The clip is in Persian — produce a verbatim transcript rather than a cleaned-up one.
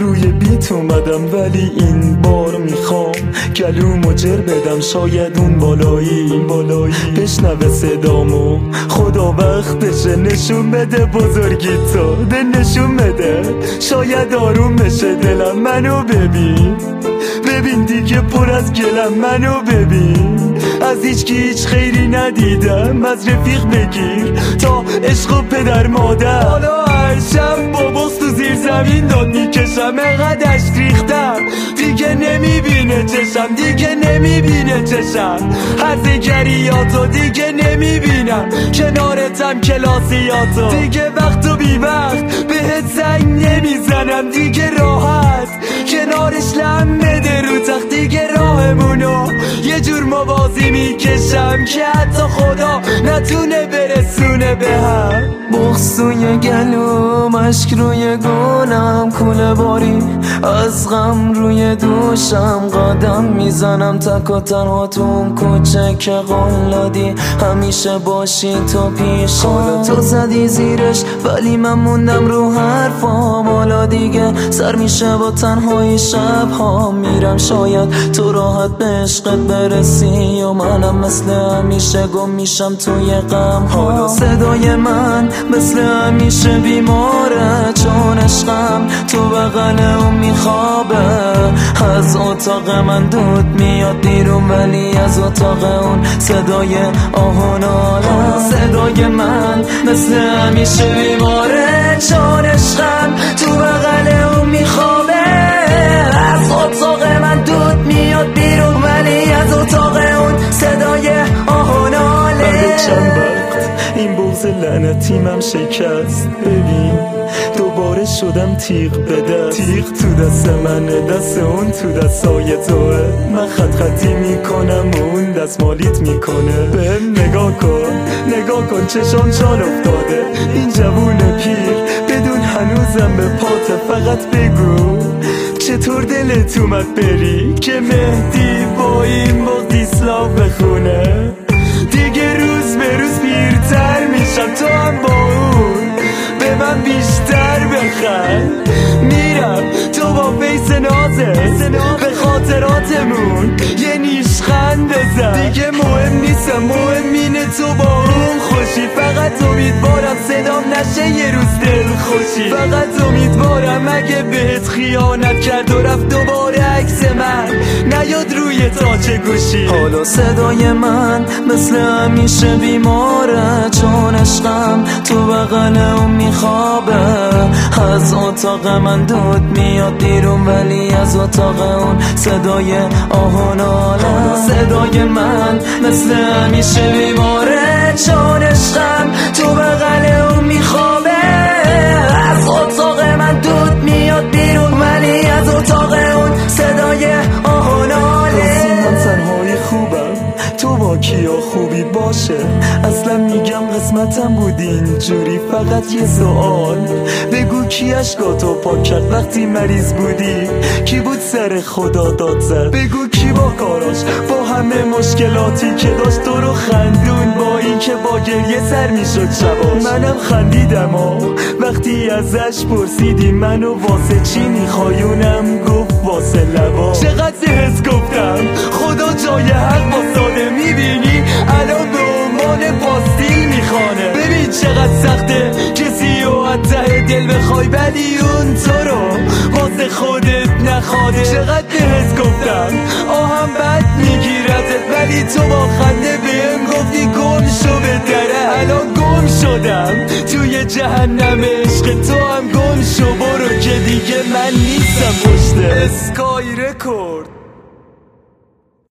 روی بیت اومدم ولی این بار میخوام گلومو جر بدم، شاید اون بالایی بالایی بشنوه صدامو. خدا وقتشه نشون بده بزرگی تو، ده نشون بده شاید آروم بشه دلم. منو ببین ببین دیگه پر از گلم، منو ببین از هیچ کی هیچ خیری ندیدم. از رفیق بگیر تا عشق و پدر مادر. حالا هر شب با بغض تو زیر زمین داد میکشم، انقدر عشق ریختم دیگه نمیبینه چشم، دیگه نمیبینه چشم. هرزگریاتو دیگه نمیبینم، کنارتم کلاسیاتو دیگه وقت و بی وقت بهت زنگ نمیزنم. دیگه راحت کنارش لم بده رو تخت، دیگه راهمونو یه جور موازی میکشم که حتی خدا نتونه برسونه به هم. بغض توی گلوم، اشک روی گونم، کوله باری از غم روی دوشم. قدم میزنم تک و تنها تو اون کوچه که قول دادی همیشه باشی تو پیشم. حالا تو زدی زیرش ولی من موندم رو حرفام. حالا دیگه سر میشه با تنهایی شبها میرم، شاید تو راحت به عشقت برسی و منم مثل همیشه گم میشم توی غم. حالا صدای من مثل همیشه بیماره، چون عشقم تو بغل اون میخوابه. از اتاق من دود میاد بیرون ولی از اتاق اون صدای آه و ناله. صدای من مثل همیشه بیماره، چون عشقم تو بغل اون میخوابه. از اتاق من دود میاد بیرون ولی از اتاق اون صدای آه و ناله. چند وقت این بغض لعنتیمم شکست، ببین دوباره شدم تیغ به دست. تیغ تو دست منه، دست اون تو دستای توه. من خط خطی میکنم و اون دست مالیت میکنه. بهم نگاه کن نگاه کن چشام چال افتاده. این جوون پیر بدون هنوزم به پات، فقط بگو چطور دلت اومد بری که مهدی با این بغض اسلام بخونه. دیگه روز به روز پیرتر میشم، تو هم با اون به من بیشتر بخند. میرم تو با فیس نازه به خاطراتمون یه نیشخند بزن. دیگه مهم نیستم، مهم اینه تو با اون خوشی. فقط امیدوارم صدام نشه یه روز دل خوشی. فقط امیدوارم اگه بهت خیانت کرد و رفت دوباره عکس من نیاد روی تاچه گوشی. حالا صدای من مثل همیشه بیماره، چون عشقم تو بغل اون میخوابه. از اتاق من دود میاد بیرون ولی از اتاق اون صدای آه و ناله. صدای من مثل همیشه بیماره، چون عشقم تو بغل اون میخوابه. از اتاق من دود میاد بیرون ولی از اتاق اون صدای آه و ناله. من تنهایی خوبم، تو با کیا خوبی باشه. اصلا میگم قسمتم بود اینجوری. فقط یه سوال بگو کی اشکاتو پاک کرد وقتی مریض بودی؟ کی بود سر خدا داد زد؟ بگو کی با کاراش با همه مشکلاتی که داشت تو رو خندون، با این که با گریه سر میشد شباش. منم خندیدم ها وقتی ازش پرسیدی منو واسه چی میخوایونم، گفت واسه لبا. چقدر حس گفتم خدا جای حق واساده. میبینی الان به عنوان پاستیل میخوانه. ببین چقدر سخته کسی رو از ته دل بخوای ولی اون تو رو واسه خودت نخواده. چقدر حس گفتم آهم بد میگیرتت ولی تو با خنده بهم گفتی گم شو به دره. الان گم شدم توی جهنم عشق تو هم گم شو برو که دیگه من نیستم پشت اسکار.